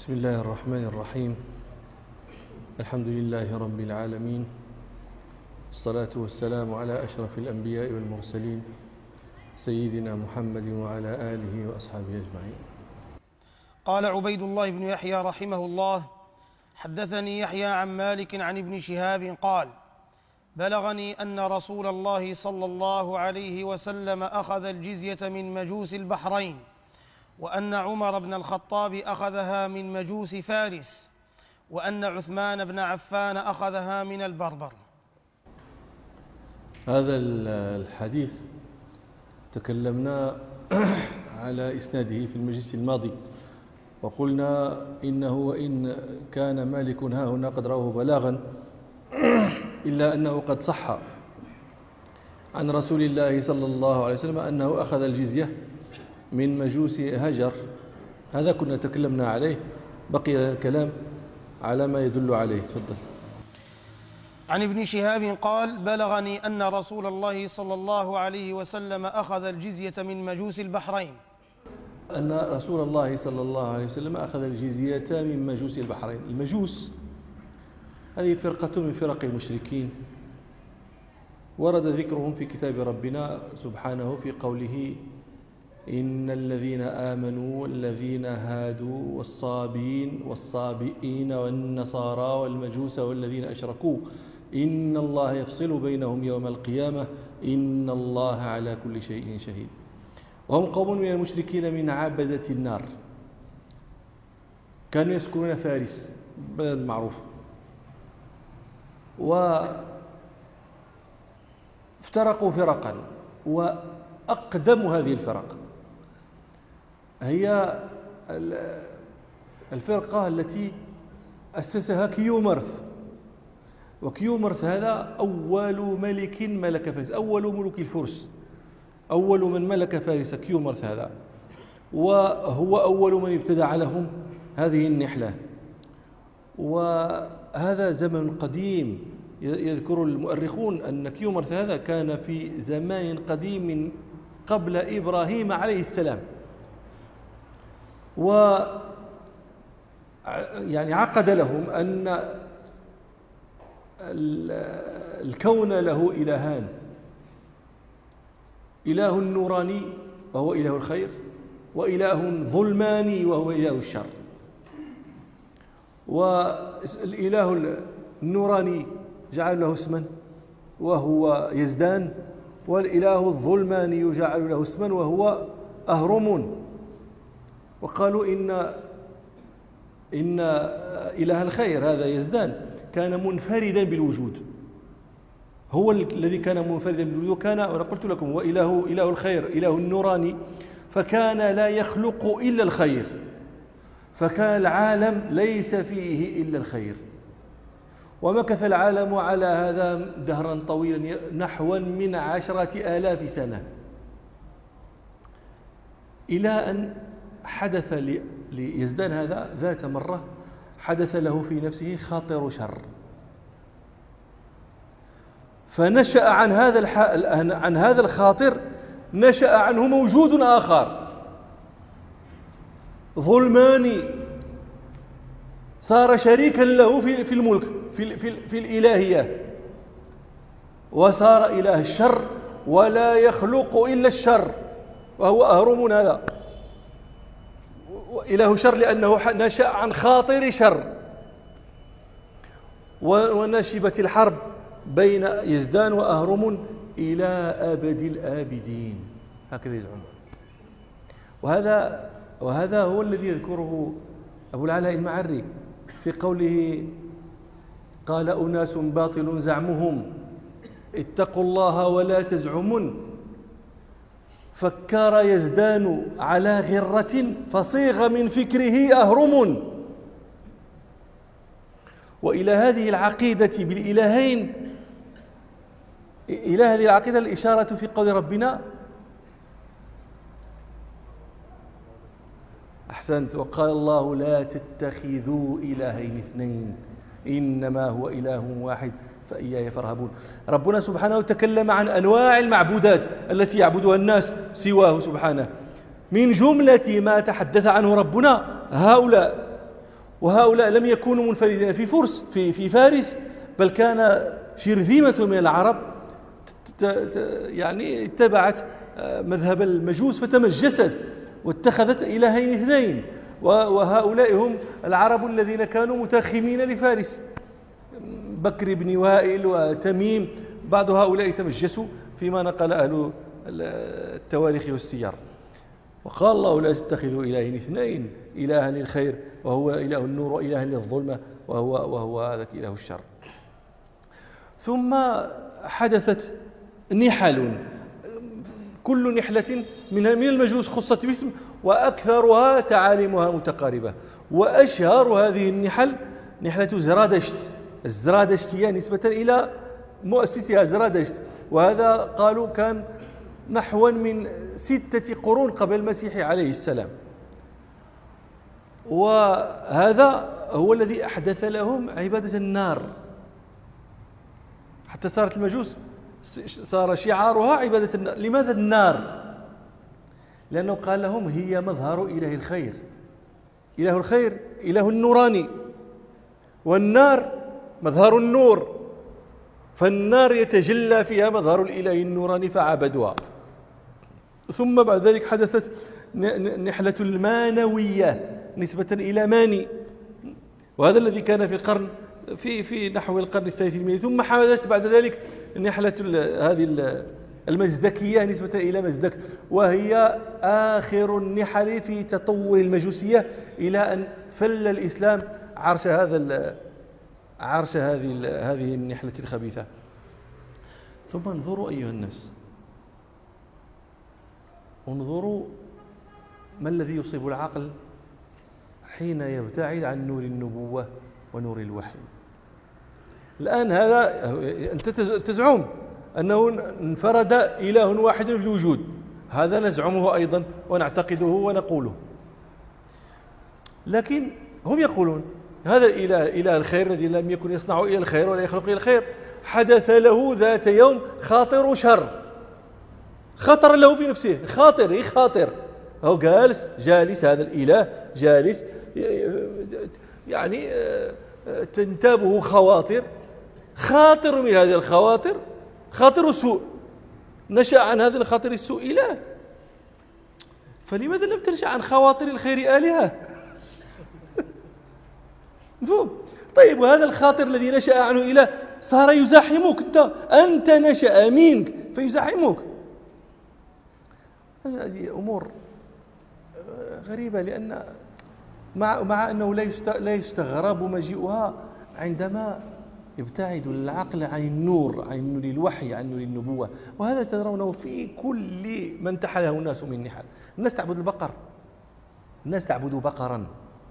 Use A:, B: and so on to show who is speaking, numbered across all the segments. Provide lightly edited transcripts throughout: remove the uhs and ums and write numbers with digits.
A: بسم الله الرحمن الرحيم. الحمد لله رب العالمين، الصلاة والسلام على أشرف الأنبياء والمرسلين سيدنا محمد وعلى آله وأصحابه أجمعين.
B: قال عبيد الله بن يحيى رحمه الله: حدثني يحيى عن مالك عن ابن شهاب قال: بلغني أن رسول الله صلى الله عليه وسلم أخذ الجزية من مجوس البحرين، وأن عمر بن الخطاب أخذها من مجوس فارس، وأن عثمان بن عفان أخذها من البربر.
A: هذا الحديث تكلمنا على إسناده في المجلس الماضي، وقلنا إنه وإن كان مالك ها هنا قد رواه بلاغا، إلا أنه قد صح عن رسول الله صلى الله عليه وسلم أنه أخذ الجزية من مجوس هجر. هذا كنا تكلمنا عليه، بقي الكلام على ما يدل عليه. تفضل.
B: عن ابن شهاب قال: بلغني أن رسول الله صلى الله عليه وسلم أخذ الجزية من مجوس البحرين.
A: أن رسول الله صلى الله عليه وسلم أخذ الجزية من مجوس البحرين. المجوس هذه فرقة من فرق المشركين، ورد ذكرهم في كتاب ربنا سبحانه في قوله: إن الذين آمنوا والذين هادوا والصابين والصابئين والنصارى والمجوس والذين أشركوا إن الله يفصل بينهم يوم القيامة إن الله على كل شيء شهيد. وهم قوم من المشركين من عبدة النار، كانوا يسكنون فارس، بلد معروف، وافترقوا فرقا، وأقدم هذه الفرق هي الفرقة التي أسسها كيومرث. وكيومرث هذا أول ملك ملك فارس، أول ملوك الفرس، أول من ملك فارس كيومرث هذا، وهو أول من ابتدع لهم هذه النحلة. وهذا زمن قديم، يذكر المؤرخون أن كيومرث هذا كان في زمان قديم من قبل إبراهيم عليه السلام، يعني عقد لهم أن الكون له إلهان: إله نوراني وهو إله الخير، وإله ظلماني وهو إله الشر. والإله النوراني جعل له اسما وهو يزدان، والإله الظلماني يجعل له اسما وهو أهرمون. وقالوا إن إله الخير هذا يزدان كان منفردا بالوجود، هو الذي كان منفردا بالوجود، كان، وأنا قلت لكم، هو إله الخير، إله النوراني، فكان لا يخلق إلا الخير، فكان العالم ليس فيه إلا الخير. ومكث العالم على هذا دهرا طويلا، نحو من 10,000 سنة، إلى أن حدث ليزدان هذا ذات مرة، حدث له في نفسه خاطر شر، فنشأ عن هذا الخاطر نشأ عنه موجود آخر ظلماني، صار شريكا له في الملك، في الإلهية، وصار إله الشر ولا يخلق إلا الشر، وهو أهرمون هذا إله شر لأنه نشأ عن خاطر شر. ونشبت الحرب بين يزدان وأهرم إلى أبد الآبدين، هكذا يزعمون. وهذا هو الذي يذكره أبو العلاء المعري في قوله: قال أناس باطل زعمهم اتقوا الله ولا تزعمون، فكر يزدان على غرة فصيغ من فكره أهرم. وإلى هذه العقيدة بالإلهين، إلى هذه العقيدة الإشارة في قول ربنا: أحسنت، وقال الله: لا تتخذوا إلهين اثنين إنما هو إله واحد فإياي فارهبون. ربنا سبحانه تكلم عن أنواع المعبودات التي يعبدها الناس سواه سبحانه، من جملة ما تحدث عنه ربنا هؤلاء. وهؤلاء لم يكونوا منفردين في فارس، بل كان شرذمة من العرب يعني اتبعت مذهب المجوس فتمجست واتخذت إلهين اثنين، وهؤلاء هم العرب الذين كانوا متاخمين لفارس، بكر بن وائل وتميم، بعض هؤلاء تمجسوا فيما نقل أهل التواريخ والسير. وقال الله لا تتخذوا إلهين اثنين، إلها للخير وهو إله النور، وإلها للظلمة وهو هذاك إله الشر. ثم حدثت نحل، كل نحلة من المجوس خصت باسم، وأكثرها تعاليمها متقاربة. وأشهر هذه النحل نحلة زرادشت، الزرادشتية نسبة إلى مؤسسها زرادشت، وهذا قالوا كان نحو من 6 قرون قبل المسيح عليه السلام. وهذا هو الذي أحدث لهم عبادة النار، حتى صارت المجوس صار شعارها عبادة النار. لماذا النار؟ لأنه قال لهم هي مظهر إله الخير، إله الخير إله النوراني، والنار مظهر النور، فالنار يتجلى فيها مظهر الإله النوراني فعبدوها. ثم بعد ذلك حدثت نحلة المانوية نسبة إلى ماني، وهذا الذي كان في القرن في نحو القرن الثالث الميلادي. ثم حدثت بعد ذلك نحلة هذه المزدكية نسبة إلى مزدك، وهي آخر النحل في تطور المجوسية إلى أن فل الإسلام عرش هذه النحلة الخبيثة. ثم انظروا أيها الناس، انظروا ما الذي يصيب العقل حين يبتعد عن نور النبوة ونور الوحي. الآن هذا أنت تزعم أنه انفرد إله واحد في الوجود، هذا نزعمه أيضا ونعتقده ونقوله، لكن هم يقولون هذا إله الخير الذي لم يكن يصنع إلى الخير ولا يخلق إلى الخير، حدث له ذات يوم خاطر شر، خطر له في نفسه، خاطر هو جالس هذا الإله جالس يعني تنتابه خاطر من هذه الخواطر، خاطر سوء، نشأ عن هذا الخاطر السوء إله، فلماذا لم تنشأ عن خواطر الخير آلهة؟ طيب، وهذا الخاطر الذي نشأ عنه إله صار يزاحمك، أنت نشأ منك فيزاحمك. هذه أمور غريبة، لأن مع أنه لا يستغرب مجيئها عندما يبتعد العقل عن النور، عن نور الوحي، عن نور النبوة. وهذا ترونه في كل من تحله الناس من نحل. الناس تعبد البقر، الناس تعبد بقرا.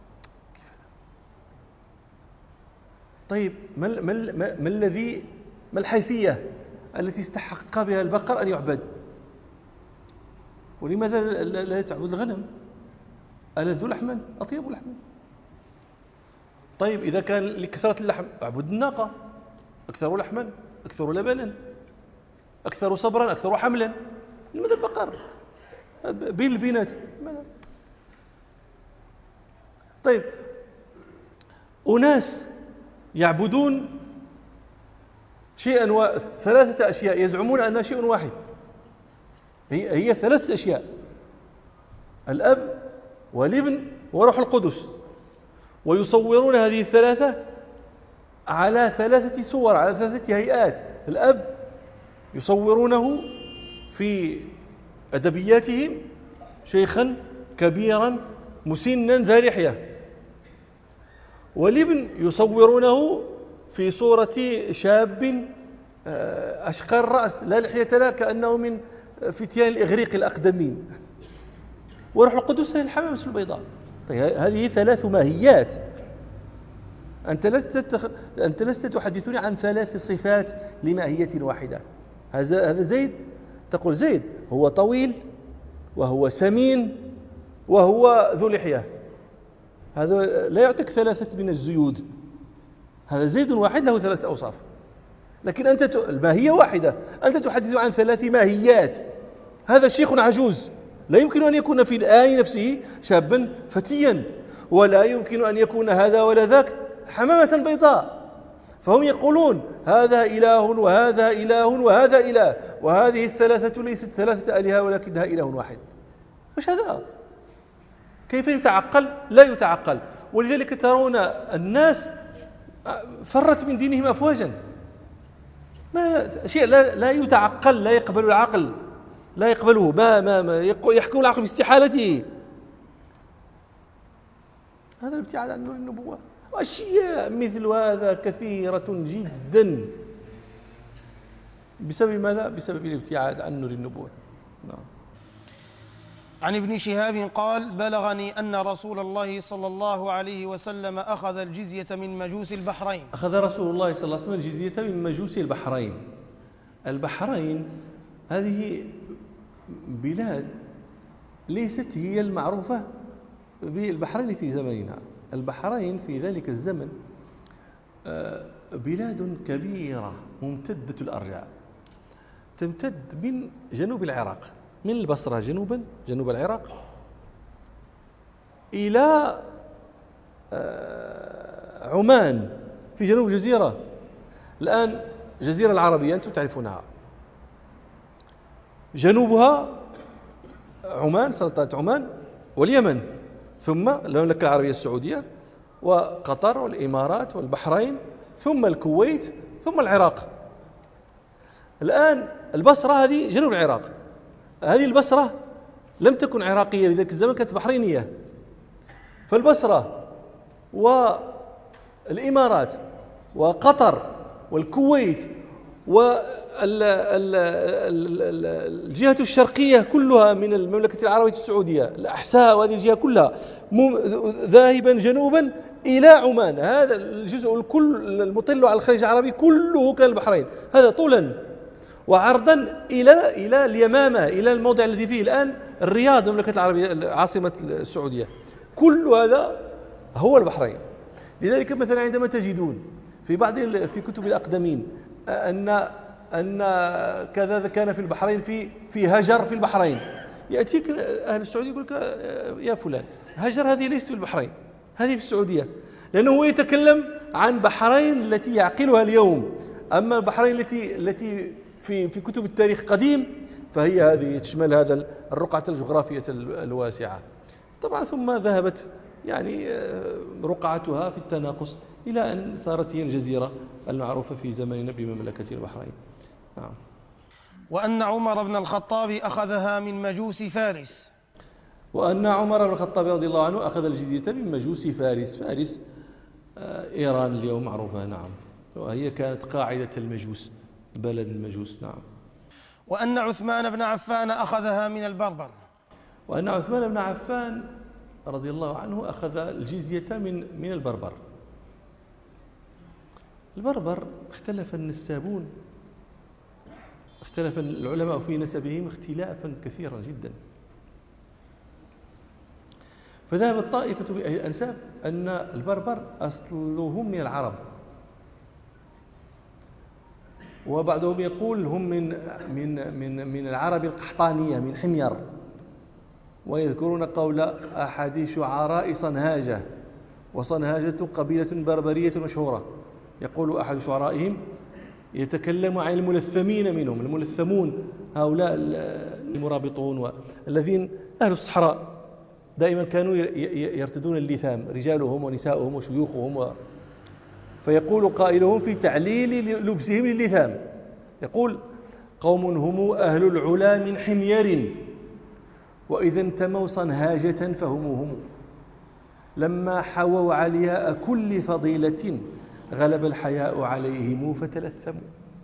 A: طيب، ما الحيثية التي استحق بها البقر أن يعبد؟ ولماذا لا تعبد الغنم؟ ألذ لحما، أطيب لحما. طيب، إذا كان لكثرة اللحم أعبد الناقة، أكثر لحما، أكثر لبنا، أكثر صبرا، أكثر حملا. لماذا البقر بين البينات؟ طيب، أناس يعبدون شيئا 3 أشياء يزعمون أنها شيء واحد، هي 3 أشياء: الأب والابن وروح القدس، ويصورون هذه 3 على 3 صور، على 3 هيئات. الأب يصورونه في أدبياتهم شيخا كبيرا مسنا ذا لحية، والابن يصورونه في صورة شاب أشقر الرأس لا لحية له، كأنه من فتيان الإغريق الأقدمين، وروح القدس هي الحمامة البيضاء. طيب، هذه 3 ماهيات. أنت لست تحدثني عن 3 صفات لماهية واحدة. هذا زيد، تقول زيد هو طويل وهو سمين وهو ذو لحية، هذا لا يعطيك 3 من الزيود. هذا زيد واحد له 3 أوصاف، لكن أنت الماهية واحدة، أنت تحدث عن 3 ماهيات. هذا شيخ عجوز لا يمكن أن يكون في الآن نفسه شابا فتيا، ولا يمكن أن يكون هذا ولا ذاك حمامة بيضاء. فهم يقولون هذا إله وهذا إله وهذا إله، وهذه الثلاثة ليست ثلاثة آلهة ولكنها إله واحد. وش هذا؟ كيف يتعقل؟ لا يتعقل. ولذلك ترون الناس فرت من دينهم أفواجا، شيء لا يتعقل، لا يقبل العقل، لا يقبله، ما يحكم العقل باستحالته. هذا الابتعاد عن نور النبوة. وأشياء مثل هذا كثيرة جدا. بسبب ماذا؟ بسبب الابتعاد عن نور النبوة. نعم.
B: عن ابن شهاب قال بلغني أن رسول الله صلى الله عليه وسلم أخذ الجزية من مجوس البحرين.
A: أخذ رسول الله صلى الله عليه وسلم الجزية من مجوس البحرين. البحرين هذه بلاد ليست هي المعروفة بالبحرين في زماننا. البحرين في ذلك الزمن بلاد كبيرة ممتدة الأرجاء، تمتد من جنوب العراق، من البصرة جنوبا جنوب العراق إلى عمان في جنوب الجزيرة. الآن الجزيرة العربية أنتم تعرفونها، جنوبها عمان، سلطنة عمان واليمن، ثم المملكة العربية السعودية وقطر والإمارات والبحرين، ثم الكويت، ثم العراق. الآن البصرة هذه جنوب العراق. هذه البصرة لم تكن عراقية في ذلك الزمن، كانت بحرينية. فالبصرة والإمارات وقطر والكويت والجهة الشرقية كلها من المملكة العربية السعودية، الأحساء وهذه الجهة كلها ذاهبا جنوبا إلى عمان. هذا الجزء الكل المطل على الخليج العربي كله كان البحرين، هذا طولا وعرضا إلى اليمامة، إلى الموضع الذي فيه الآن الرياض المملكة العربية عاصمة السعودية. كل هذا هو البحرين. لذلك مثلا عندما تجدون في كتب الأقدمين أن كذا كان في البحرين في هجر في البحرين، يأتيك أهل السعودية يقول لك يا فلان هجر هذه ليست في البحرين، هذه في السعودية، لأنه هو يتكلم عن بحرين التي يعقلها اليوم. أما البحرين التي في كتب التاريخ قديم فهي هذه تشمل هذا الرقعة الجغرافية الواسعة. طبعا ثم ذهبت يعني رقعتها في التناقص إلى أن صارت هي الجزيرة المعروفة في زمننا بمملكة البحرين. نعم.
B: وأن عمر بن الخطاب أخذها من مجوس فارس.
A: وأن عمر بن الخطاب رضي الله عنه أخذ الجزية من مجوس فارس. فارس إيران اليوم معروفة. نعم. وهي كانت قاعدة المجوس، بلد المجوس. نعم.
B: وأن عثمان بن عفان أخذها من البربر.
A: وأن عثمان بن عفان رضي الله عنه أخذ الجزية من البربر. البربر اختلف النسابون، اختلف العلماء في نسبهم اختلافا كثيرا جدا. فذهبت طائفة بأهل الأنساب أن البربر أصلهم من العرب، وبعضهم يقول هم من العرب القحطانية من حمير، ويذكرون قول أحد شعراء صنهاجة، وصنهاجة قبيلة بربرية مشهورة. يقول أحد شعرائهم يتكلم عن الملثمين منهم، الملثمون هؤلاء المرابطون والذين أهل الصحراء دائما كانوا يرتدون اللثام، رجالهم ونساؤهم وشيوخهم فيقول قائلهم في تعليل لبسهم للثام، يقول قوم هم أهل العلا من حمير، وإذا انتموا صنهاجة فهم لما حووا علياء كل فضيلة غلب الحياء عليهم فتلثموا.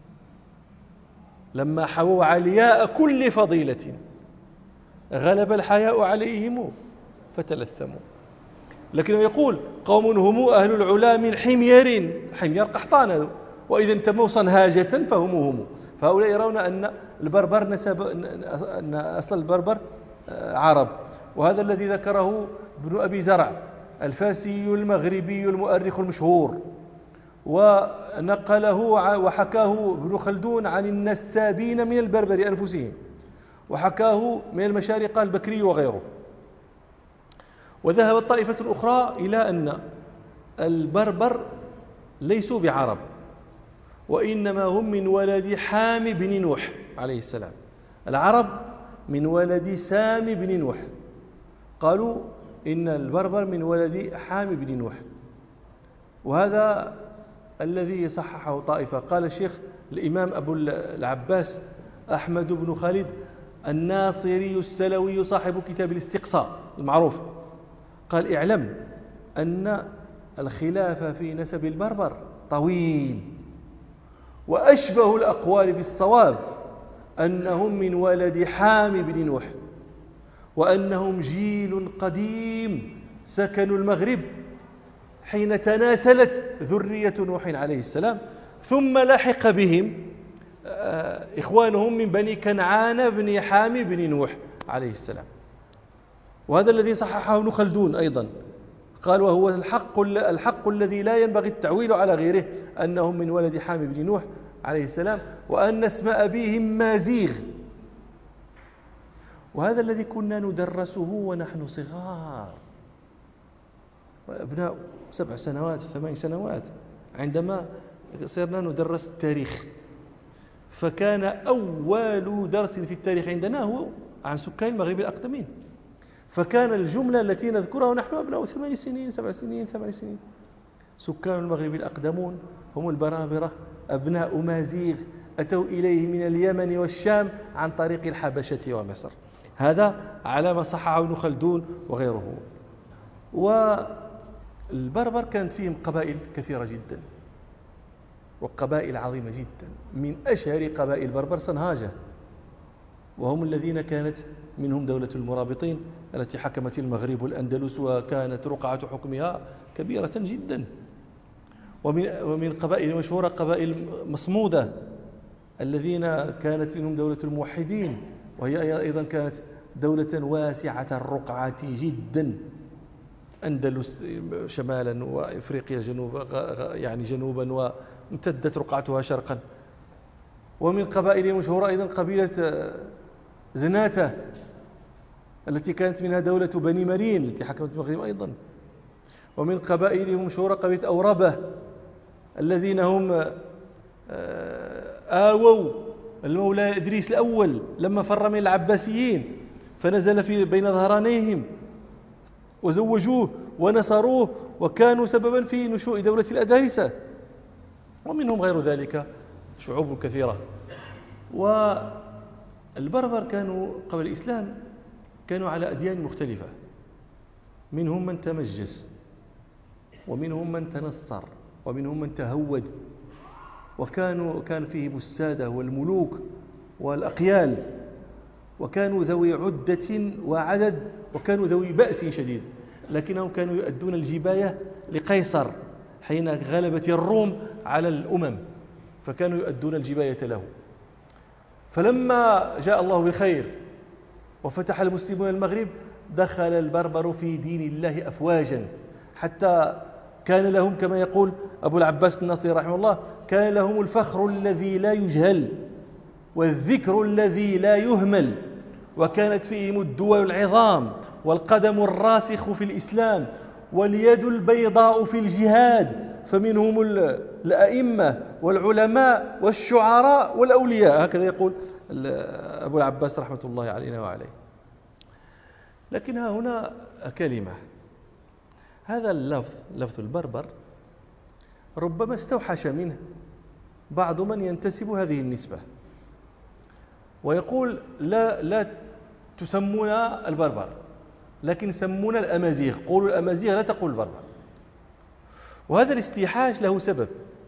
A: لما حووا علياء كل فضيلة غلب الحياء عليهم فتلثموا. لكنه يقول قوم هم أهل العلا من حمير، حمير قحطان، وإذا انتموا صنهاجة فهم. فهؤلاء يرون أن البربر أن أصل البربر عرب. وهذا الذي ذكره ابن أبي زرع الفاسي المغربي المؤرخ المشهور، ونقله وحكاه ابن خلدون عن النسابين من البربر أنفسهم، وحكاه من المشارقة البكري وغيره. وذهبت طائفة أخرى إلى أن البربر ليسوا بعرب، وإنما هم من ولد حام بن نوح عليه السلام. العرب من ولد سام بن نوح، قالوا إن البربر من ولد حام بن نوح. وهذا الذي صححه طائفة. قال الشيخ الإمام أبو العباس أحمد بن خالد الناصري السلوي صاحب كتاب الاستقصاء المعروف، قال اعلم أن الخلاف في نسب البربر طويل، وأشبه الأقوال بالصواب أنهم من ولد حام بن نوح، وأنهم جيل قديم سكنوا المغرب حين تناسلت ذرية نوح عليه السلام، ثم لحق بهم إخوانهم من بني كنعان بن حام بن نوح عليه السلام. وهذا الذي صححه ابن خلدون أيضا، قال وهو الحق الذي لا ينبغي التعويل على غيره، أنهم من ولد حام بن نوح عليه السلام، وأن اسم أبيهم مازيغ. وهذا الذي كنا ندرسه ونحن صغار، أبناء 7 سنوات 8 سنوات، عندما صرنا ندرس التاريخ، فكان أول درس في التاريخ عندنا هو عن سكان المغرب الأقدمين، فكان الجملة التي نذكرها ونحن أبناء 8 سنين 7 سنين 8 سنين: سكان المغرب الأقدمون هم البرابرة أبناء مازيغ أتوا إليه من اليمن والشام عن طريق الحبشة ومصر. هذا على ما صححه ابن خلدون وغيره. والبربر كانت فيهم قبائل كثيرة جدا وقبائل عظيمة جدا. من أشهر قبائل البربر سنهاجة، وهم الذين كانت منهم دولة المرابطين التي حكمت المغرب والأندلس، وكانت رقعة حكمها كبيرة جدا. ومن قبائل مشهورة قبائل مصمودة الذين كانت منهم دولة الموحدين، وهي أيضا كانت دولة واسعة الرقعة جدا، أندلس شمالا وإفريقيا جنوبا وامتدت رقعتها شرقا. ومن قبائل مشهورة أيضا قبيلة زناتة التي كانت منها دولة بني مرين التي حكمت المغرب أيضا. ومن قبائل مشهورة قبيلة أوربة الذين هم آووا المولى إدريس الأول لما فر من العباسيين، فنزل في بين ظهرانيهم وزوجوه ونصروه، وكانوا سببا في نشوء دولة الأدارسة. ومنهم غير ذلك شعوب كثيرة. والبربر كانوا قبل الإسلام كانوا على أديان مختلفة، منهم من تمجس، ومنهم من تنصر، ومنهم من تهود، كان فيهم السادة والملوك والأقيال، وكانوا ذوي عدة وعدد، وكانوا ذوي بأس شديد، لكنهم كانوا يؤدون الجباية لقيصر حين غلبت الروم على الأمم، فكانوا يؤدون الجباية له. فلما جاء الله بالخير وفتح المسلمون المغرب، دخل البربر في دين الله أفواجا، حتى كان لهم كما يقول أبو العباس الناصري رحمه الله: كان لهم الفخر الذي لا يجهل والذكر الذي لا يهمل، وكانت فيهم الدول العظام والقدم الراسخ في الإسلام واليد البيضاء في الجهاد، فمنهم الأئمة والعلماء والشعراء والأولياء، هكذا يقول أبو العباس رحمة الله علينا وعليه. لكن ها هنا كلمة، هذا اللفظ لفظ البربر ربما استوحش منه بعض من ينتسب هذه النسبة ويقول لا تسمونا البربر، لكن سمونا الأمازيغ، قولوا الأمازيغ لا تقول البربر. وهذا الاستيحاش له سبب،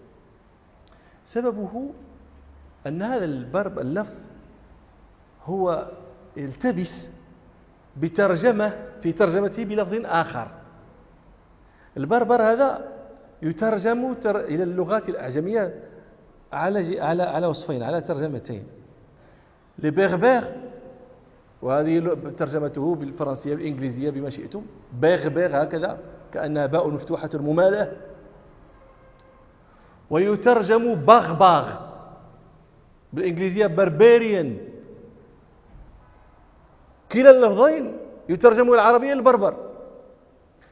A: سببه أن هذا اللفظ هو يلتبس في ترجمته بلفظ آخر. البربر هذا يترجم إلى اللغات الأعجمية على وصفين، على ترجمتين: لبربر، وهذه ترجمته بالفرنسية بالإنجليزية بما شئتم، بربر هكذا كأنها باء مفتوحة ممالة، ويترجم بغبغ بالإنجليزية بربريان. كلا اللفظين يترجم إلى العربية البربر،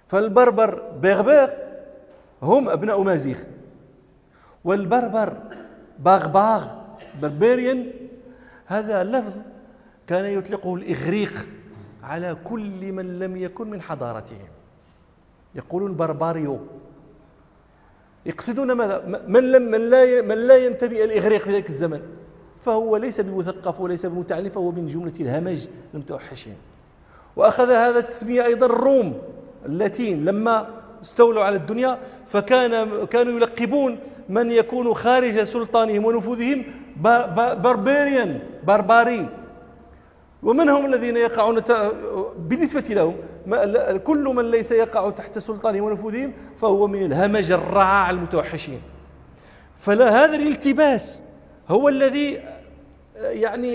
A: فالبربر بغبغ هم أبناء مازيغ، والبربر باغباغ بربريان هذا لفظ كان يطلقه الإغريق على كل من لم يكن من حضارتهم، يقولون برباريو، يقصدون ماذا؟ من لا ينتمي إلى الإغريق في ذلك الزمن، فهو ليس بمثقف وليس بمتعلم، فهو من جملة الهمج المتوحشين. وأخذ هذا التسمية أيضا الروم اللاتين لما استولوا على الدنيا، كانوا يلقبون من يكون خارج سلطانهم ونفوذهم بربريان، برباري. ومنهم الذين يقعون بالنسبة لهم كل من ليس يقع تحت سلطانهم ونفوذهم فهو من الهمج الرعاع المتوحشين. فلا هذا الالتباس هو الذي يعني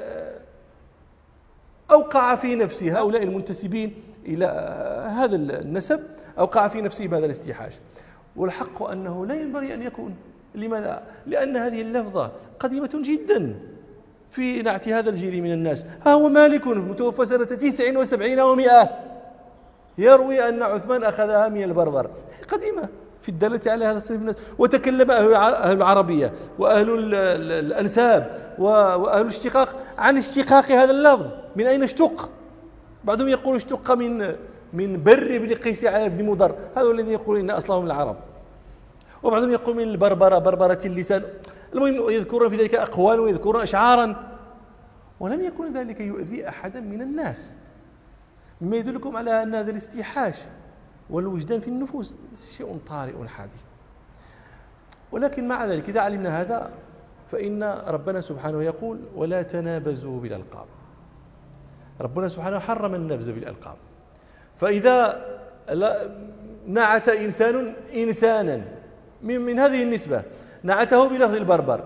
A: أوقع في نفسه هؤلاء المنتسبين إلى هذا النسب، أوقع في نفسه هذا الاستيحاش. والحق أنه لا ينبغي أن يكون. لماذا؟ لأن هذه اللفظة قديمة جدا في نعت هذا الجيل من الناس. ها هو مالك متوفى سنة 79 و100 يروي أن عثمان أخذها من البربر، قديمة في الدالة على هذا الصنف الناس. وتكلم أهل العربية وأهل الأنساب وأهل الاشتقاق عن اشتقاق هذا اللفظ، من أين اشتق. بعضهم يقول اشتق من بر بن قيس على بن مضر، هذا الذي يقول إن أصلهم العرب. وبعضهم يقول من البربرة، بربرة اللسان. المهم يذكرون في ذلك أقوال ويذكرون أشعارا، ولم يكن ذلك يؤذي أحدا من الناس، مما يدلكم على أن هذا الاستيحاش والوجدان في النفوس شيء طارئ حادث. ولكن مع ذلك إذا علمنا هذا فإن ربنا سبحانه يقول ولا تنابزوا بالألقاب. ربنا سبحانه حرم النبز بالألقاب. فإذا نعت إنسان إنسانا من هذه النسبة نعته بلفظ البربر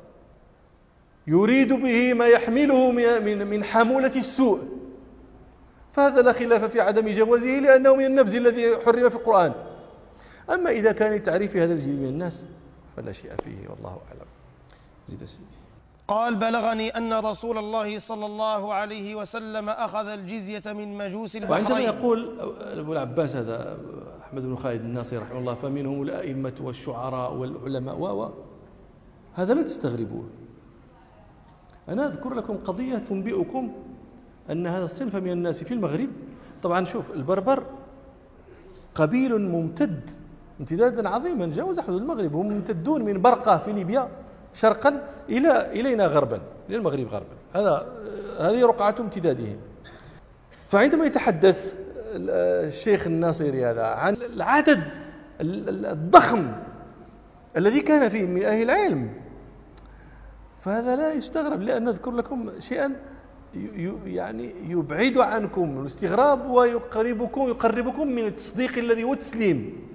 A: يريد به ما يحمله من حمولة السوء، فهذا لا خلاف في عدم جوازه لأنه من النبز الذي حرم في القرآن. أما إذا كان لتعريف هذا الجيل من الناس فلا شيء فيه، والله أعلم. زيد سيدي.
B: قال بلغني أن رسول الله صلى الله عليه وسلم أخذ الجزية من مجوس البحرين.
A: وعندما يقول أبو العباس هذا أحمد بن خالد الناصري رحمه الله فمنهم الأئمة والشعراء والعلماء هذا لا تستغربوه. أنا أذكر لكم قضية تنبئكم أن هذا الصنف من الناس في المغرب، طبعا شوف البربر قبيل ممتد امتدادا عظيما جاوز حدود المغرب، هم ممتدون من برقة في ليبيا شرقا إلينا غربا، إلى المغرب غربا. هذه رقعة امتدادهم. فعندما يتحدث الشيخ الناصري هذا عن العدد الضخم الذي كان فيه من أهل العلم، فهذا لا يستغرب، لأن نذكر لكم شيئا يعني يبعد عنكم الاستغراب ويقربكم من التصديق الذي هو التسليم.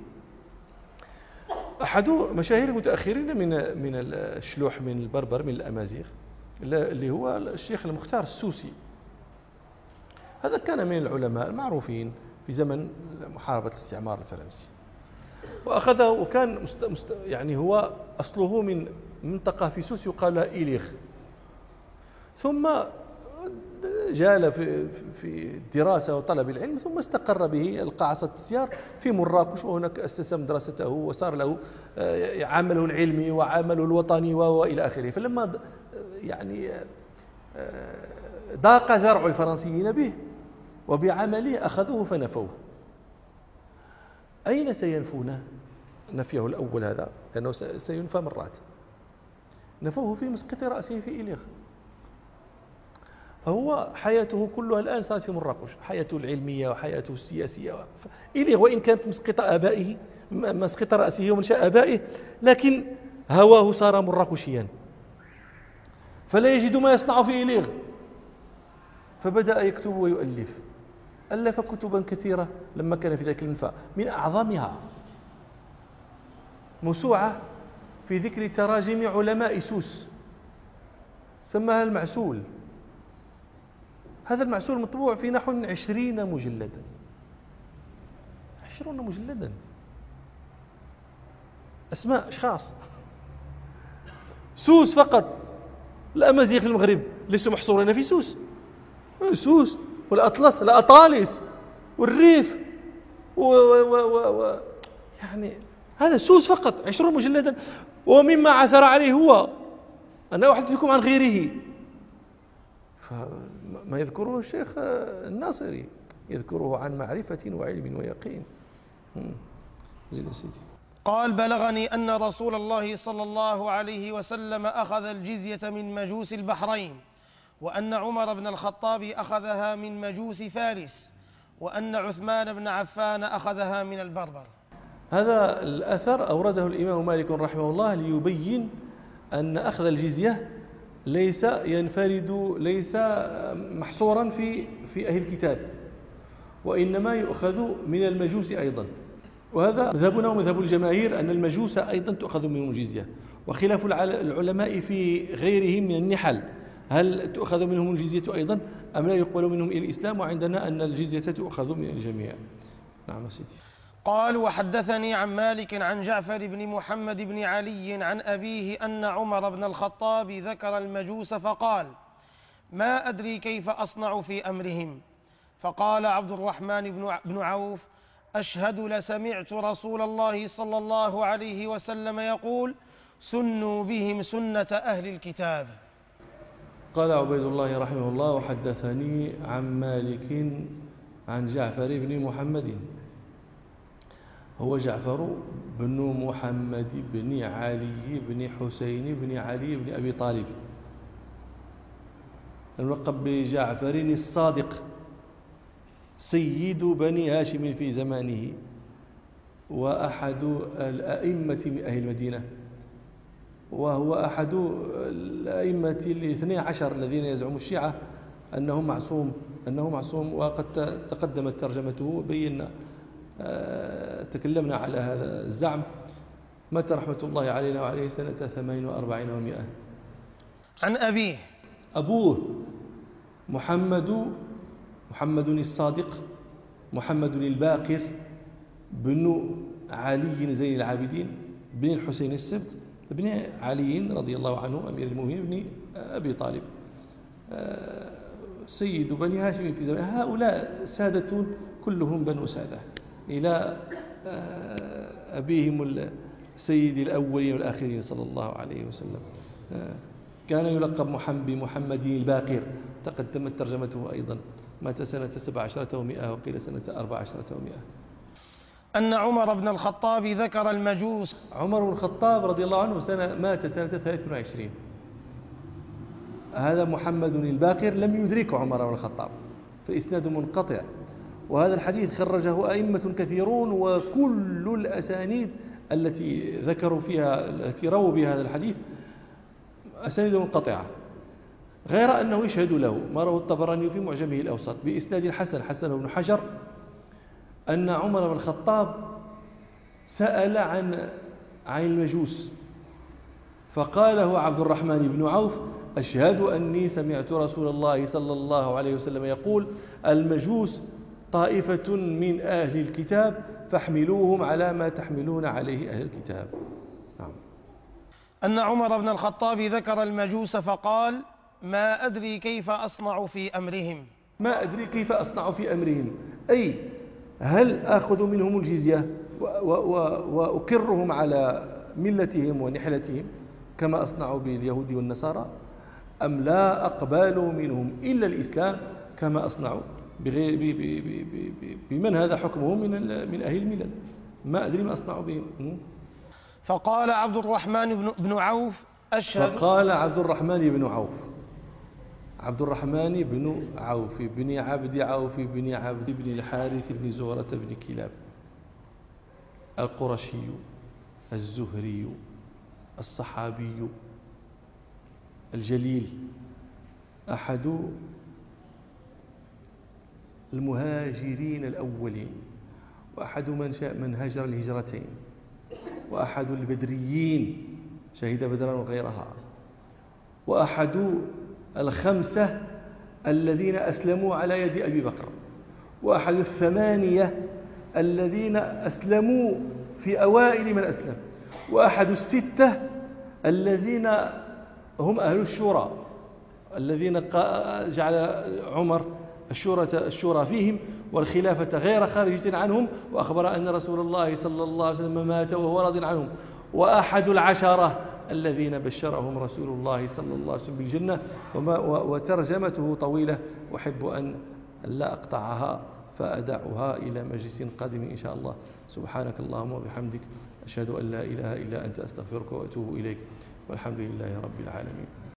A: أحد مشاهير المتأخرين من الشلوح من البربر من الأمازيغ اللي هو الشيخ المختار السوسي، هذا كان من العلماء المعروفين في زمن محاربة الاستعمار الفرنسي، وأخذه وكان يعني هو أصله من منطقة في سوس يقال لها إيليغ، ثم جال في الدراسة وطلب العلم، ثم استقر به القاعصة السيار في مراكش، وهناك أسس مدرسته وصار له عمله العلمي وعمله الوطني وإلى آخره. فلما يعني ضاق ذرع الفرنسيين به وبعمله أخذوه فنفوه. أين سينفونه؟ نفيه الأول هذا لأنه سينفى مرات. نفوه في مسقط رأسه في إيليغ. فهو حياته كلها الآن صارت في مراكش، حياته العلمية وحياته السياسية إيليغ، وإن كانت مسقط آبائه مسقط رأسه ومنشأ آبائه، لكن هواه صار مراكشيا، فلا يجد ما يصنع في إيليغ، فبدأ يكتب ويؤلف. ألف كتبا كثيرة لما كان في ذلك المنفى، من أعظمها موسوعة في ذكر تراجم علماء سوس سماها المعسول. هذا المعسول مطبوع في نحو 20 مجلدا، 20 مجلدا، أسماء أشخاص سوس فقط. الأمازيغ في المغرب ليسوا محصورين في سوس والأطلس الأطالس والريف يعني هذا سوس فقط 20 مجلدا. ومما عثر عليه هو أنا أحدثكم عن غيره. فما يذكره الشيخ الناصري يذكره عن معرفة وعلم ويقين. زيد سيدي.
B: قال بلغني أن رسول الله صلى الله عليه وسلم أخذ الجزية من مجوس البحرين، وأن عمر بن الخطاب أخذها من مجوس فارس، وأن عثمان بن عفان أخذها من البربر.
A: هذا الأثر أورده الإمام مالك رحمه الله ليبين أن أخذ الجزية ليس ينفرد، ليس محصورا في أهل الكتاب، وإنما يؤخذ من المجوس أيضا. وهذا مذهبنا ومذهب الجماهير أن المجوس أيضا تؤخذ منهم الجزية، وخلاف العلماء في غيرهم من النحل، هل تؤخذ منهم الجزية أيضا أم لا يقبل منهم إلى الإسلام؟ وعندنا أن الجزية تؤخذ من الجميع. نعم سيدي.
B: قال وحدثني عن مالك عن جعفر بن محمد بن علي عن أبيه أن عمر بن الخطاب ذكر المجوس فقال ما أدري كيف أصنع في أمرهم. فقال عبد الرحمن بن عوف أشهد لسمعت رسول الله صلى الله عليه وسلم يقول سنوا بهم سنة أهل الكتاب.
A: قال عبيد الله رحمه الله وحدثني عن مالك عن جعفر بن محمد، هو جعفر بن محمد بن علي بن حسين بن علي بن أبي طالب، الملقب بجعفر الصادق، سيد بني هاشم في زمانه، وأحد الأئمة من أهل المدينة، وهو أحد الأئمة الاثني عشر الذين يزعم الشيعة أنه معصوم، وقد تقدمت ترجمته وبينا تكلمنا على هذا الزعم. مات رحمة الله علينا وعليه سنة 48 و100.
B: عن أبيه،
A: أبوه محمد الصادق، محمد الباقر بن علي زين العابدين بن الحسين السبت بن علي رضي الله عنه أمير المؤمنين بن أبي طالب، سيد بني هاشم في زمان. هؤلاء سادة كلهم بنو سادة إلى أبيهم السيد الأولين والآخرين صلى الله عليه وسلم. كان يلقب بمحمد الباقر، تقدمت ترجمته أيضا، مات سنة 17 و100 وقيل سنة 14 و100.
B: أن عمر بن الخطاب ذكر المجوس.
A: عمر بن الخطاب رضي الله عنه مات سنة 23. هذا محمد الباقر لم يدرك عمر بن الخطاب، فإسناد منقطع، وهذا الحديث خرجه أئمة كثيرون، وكل الأسانيد التي ذكروا فيها التي رووا بها هذا الحديث أسانيد منقطعة، غير أنه يشهد له ما رواه الطبراني في معجمه الأوسط بإسناد حسن بن حجر أن عمر بن الخطاب سأل عن المجوس، فقاله عبد الرحمن بن عوف أشهد أني سمعت رسول الله صلى الله عليه وسلم يقول المجوس طائفة من أهل الكتاب فاحملوهم على ما تحملون عليه أهل الكتاب. نعم.
B: أن عمر بن الخطاب ذكر المجوس فقال ما أدري كيف أصنع في أمرهم.
A: ما أدري كيف أصنع في أمرهم، أي هل أخذ منهم الجزية وأكرهم على ملتهم ونحلتهم كما أصنع باليهود والنصارى، أم لا أقبل منهم إلا الإسلام كما أصنع بمن هذا حكمه من أهل الملل. ما أدري ما أصنع بهم.
B: فقال عبد الرحمن بن عوف أشهد.
A: فقال عبد الرحمن بن عوف بن عبد عوف بن عبد بن الحارث بن زهرة بن كلاب القرشي الزهري الصحابي الجليل، أحد المهاجرين الأولين، وأحد من هاجر الهجرتين، وأحد البدريين شهد بدرا وغيرها، وأحد الخمسة الذين أسلموا على يد أبي بكر، وأحد الثمانية الذين أسلموا في أوائل من أسلم، وأحد الستة الذين هم أهل الشورى الذين جعل عمر الشورى فيهم والخلافة غير خارجة عنهم، وأخبر أن رسول الله صلى الله عليه وسلم مات وهو راض عنهم، وأحد العشرة الذين بشرهم رسول الله صلى الله عليه وسلم بالجنة. وترجمته طويلة، أحب أن لا أقطعها فأدعها إلى مجلس قادم إن شاء الله. سبحانك اللهم وبحمدك، أشهد أن لا إله إلا أنت، أستغفرك وأتوب إليك، والحمد لله رب العالمين.